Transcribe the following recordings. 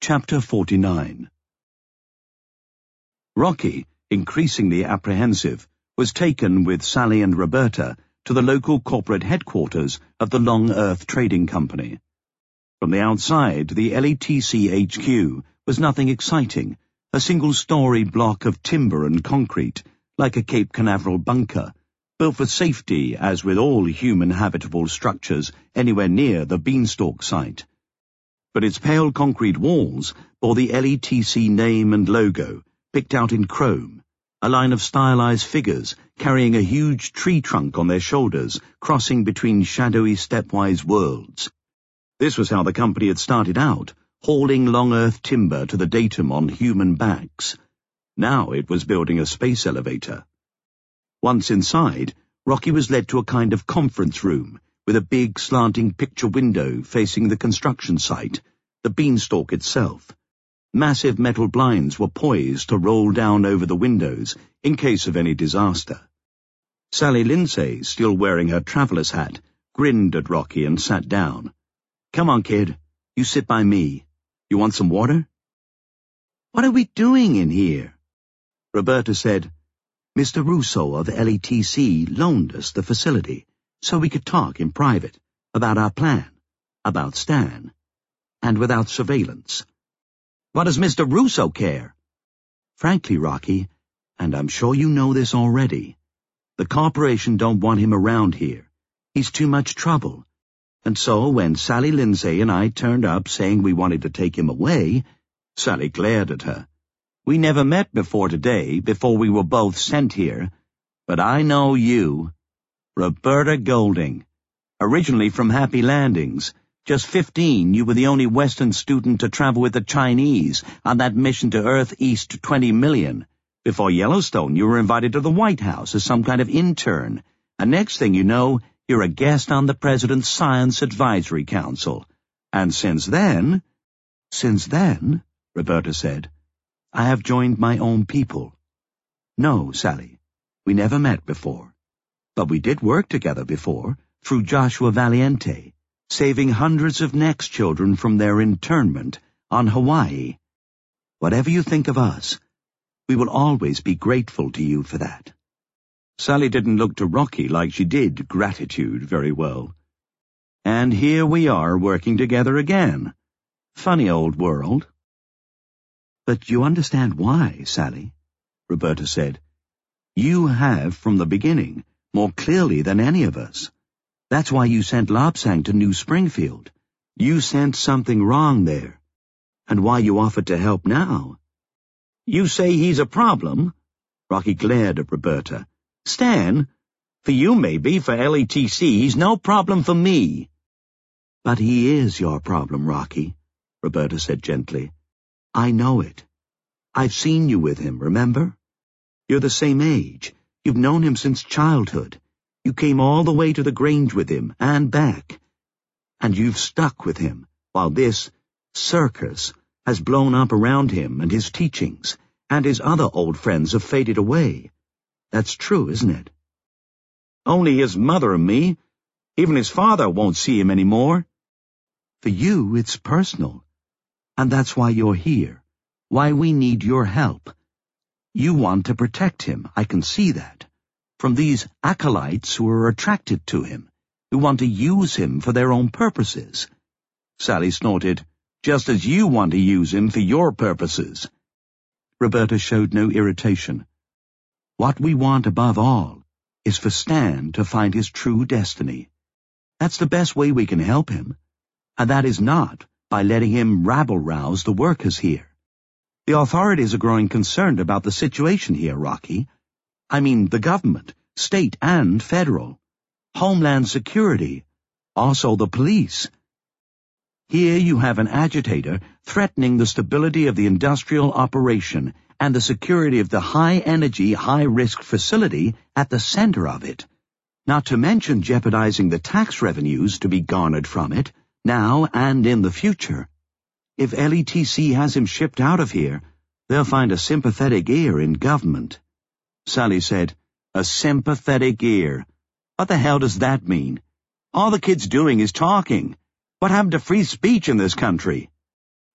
Chapter 49. Rocky, increasingly apprehensive, was taken with Sally and Roberta to the local corporate headquarters of the Long Earth Trading Company. From the outside, the LETC HQ was nothing exciting, a single-story block of timber and concrete, like a Cape Canaveral bunker, built for safety as with all human habitable structures anywhere near the Beanstalk site. But its pale concrete walls bore the LETC name and logo, picked out in chrome, a line of stylized figures carrying a huge tree trunk on their shoulders, crossing between shadowy stepwise worlds. This was how the company had started out, hauling Long Earth timber to the datum on human backs. Now it was building a space elevator. Once inside, Rocky was led to a kind of conference room, with a big slanting picture window facing the construction site, the Beanstalk itself. Massive metal blinds were poised to roll down over the windows in case of any disaster. Sally Lindsay, still wearing her traveler's hat, grinned at Rocky and sat down. "Come on, kid. You sit by me. You want some water?" "What are we doing in here?" Roberta said, "Mr. Russo of LETC loaned us the facility so we could talk in private about our plan, about Stan, and without surveillance." "What does Mr. Russo care?" "Frankly, Rocky, and I'm sure you know this already, the corporation don't want him around here. He's too much trouble. And so when Sally Lindsay and I turned up saying we wanted to take him away," Sally glared at her. "We never met before today, before we were both sent here. But I know you. Roberta Golding. Originally from Happy Landings. Just 15, you were the only Western student to travel with the Chinese on that mission to Earth East 20 million. Before Yellowstone, you were invited to the White House as some kind of intern. And next thing you know, you're a guest on the President's Science Advisory Council. And since then, Roberta said, I have joined my own people. No, Sally, we never met before. But we did work together before, through Joshua Valiente, saving hundreds of Next children from their internment on Hawaii. Whatever you think of us, we will always be grateful to you for that." Sally didn't look to Rocky like she did gratitude very well. "And here we are working together again. Funny old world." "But you understand why, Sally," Roberta said. "You have from the beginning, more clearly than any of us. That's why you sent Lobsang to New Springfield. You sensed something wrong there. And why you offered to help now." "You say he's a problem?" Rocky glared at Roberta. "Stan, for you maybe, for LETC, he's no problem for me." "But he is your problem, Rocky," Roberta said gently. "I know it. I've seen you with him, remember? You're the same age. You've known him since childhood. You came all the way to the Grange with him, and back. And you've stuck with him, while this circus has blown up around him and his teachings, and his other old friends have faded away. That's true, isn't it?" "Only his mother and me. Even his father won't see him anymore." "For you, it's personal. And that's why you're here, why we need your help. You want to protect him, I can see that, from these acolytes who are attracted to him, who want to use him for their own purposes." Sally snorted, "Just as you want to use him for your purposes." Roberta showed no irritation. "What we want above all is for Stan to find his true destiny. That's the best way we can help him, and that is not by letting him rabble-rouse the workers here. The authorities are growing concerned about the situation here, Rocky. I mean the government, state and federal, Homeland Security, also the police. Here you have an agitator threatening the stability of the industrial operation and the security of the high-energy, high-risk facility at the center of it, not to mention jeopardizing the tax revenues to be garnered from it, now and in the future. If LETC has him shipped out of here, they'll find a sympathetic ear in government." Sally said, "A sympathetic ear. What the hell does that mean? All the kid's doing is talking. What happened to free speech in this country?"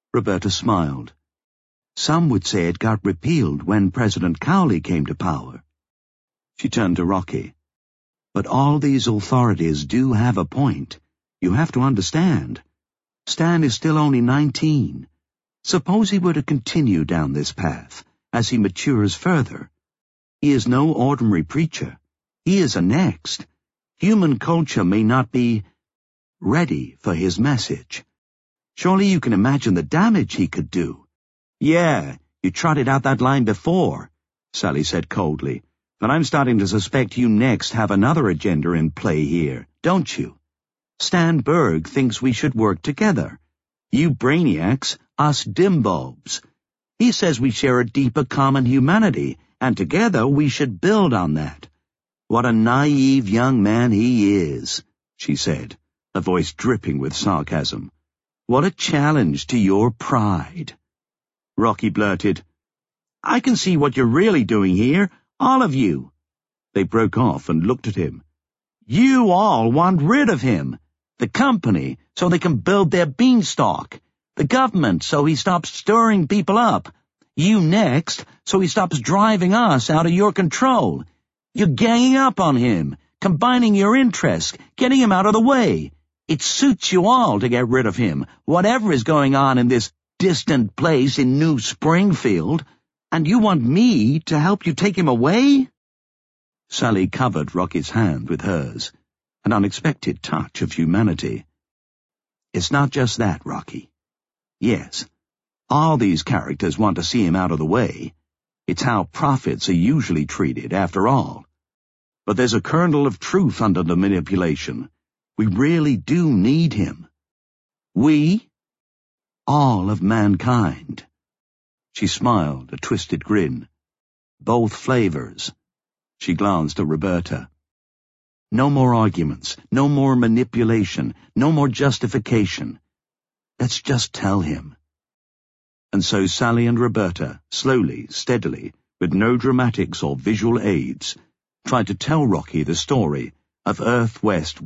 Roberta smiled. Some would say it got repealed when President Cowley came to power. She turned to Rocky. But all these authorities do have a point. You have to understand. Stan is still only 19. Suppose he were to continue down this path, as he matures further. He is no ordinary preacher. He is a next. Human culture may not be ready for his message. Surely you can imagine the damage he could do. Yeah, you trotted out that line before, Sally said coldly. But I'm starting to suspect you next have another agenda in play here, don't you? Stan Berg thinks we should work together. You brainiacs, us dimbobes. He says we share a deeper common humanity, and together we should build on that. What a naive young man he is, she said, her voice dripping with sarcasm. What a challenge to your pride. Rocky blurted, I can see what you're really doing here, all of you. They broke off and looked at him. You all want rid of him. The company, so they can build their beanstalk. The government, so he stops stirring people up. You next, so he stops driving us out of your control. You're ganging up on him, combining your interests, getting him out of the way. It suits you all to get rid of him, whatever is going on in this distant place in New Springfield. And you want me to help you take him away? Sally covered Rocky's hand with hers, an unexpected touch of humanity. It's not just that, Rocky. Yes, all these characters want to see him out of the way. It's how prophets are usually treated, after all. But there's a kernel of truth under the manipulation. We really do need him. We? All of mankind. She smiled, a twisted grin. Both flavors. She glanced at Roberta. No more arguments, no more manipulation, no more justification. Let's just tell him. And so Sally and Roberta, slowly, steadily, with no dramatics or visual aids, tried to tell Rocky the story of Earth West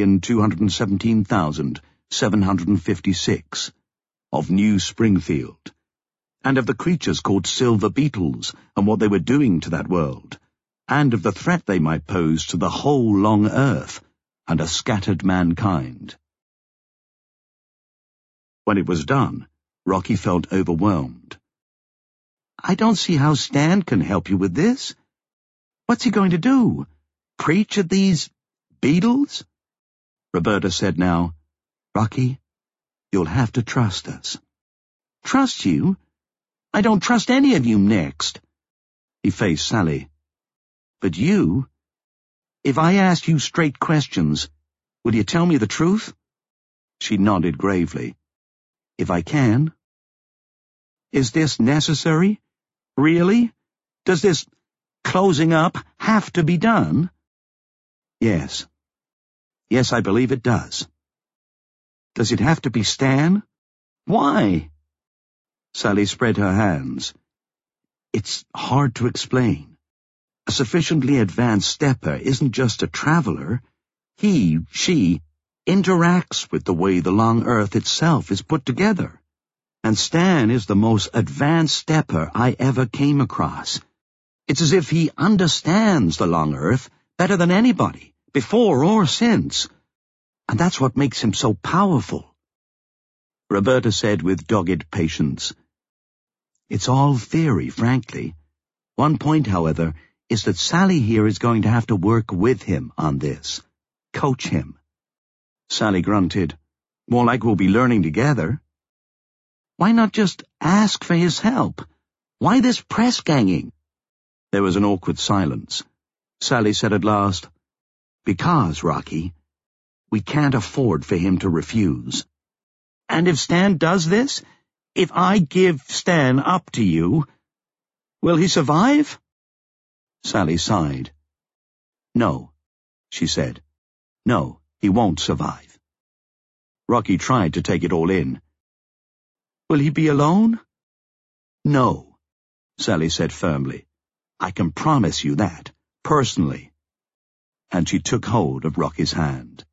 1,217,756, of New Springfield, and of the creatures called silver beetles and what they were doing to that world, and of the threat they might pose to the whole long Earth and a scattered mankind. When it was done, Rocky felt overwhelmed. I don't see how Stan can help you with this. What's he going to do? Preach at these beetles? Roberta said now, Rocky, you'll have to trust us. Trust you? I don't trust any of you next. He faced Sally. But you? If I asked you straight questions, will you tell me the truth? She nodded gravely. If I can. Is this necessary? Really? Does this closing up have to be done? Yes. Yes, I believe it does. Does it have to be Stan? Why? Sally spread her hands. It's hard to explain. A sufficiently advanced stepper isn't just a traveler. She interacts with the way the long Earth itself is put together. And Stan is the most advanced stepper I ever came across. It's as if he understands the long Earth better than anybody, before or since. And that's what makes him so powerful. Roberta said with dogged patience, It's all theory, frankly. One point, however, is that Sally here is going to have to work with him on this. Coach him. Sally grunted. More like we'll be learning together. Why not just ask for his help? Why this press ganging? There was an awkward silence. Sally said at last, Because, Rocky, we can't afford for him to refuse. And if Stan does this, if I give Stan up to you, will he survive? Sally sighed. No, she said. No, he won't survive. Rocky tried to take it all in. Will he be alone? No, Sally said firmly. I can promise you that, personally. And she took hold of Rocky's hand.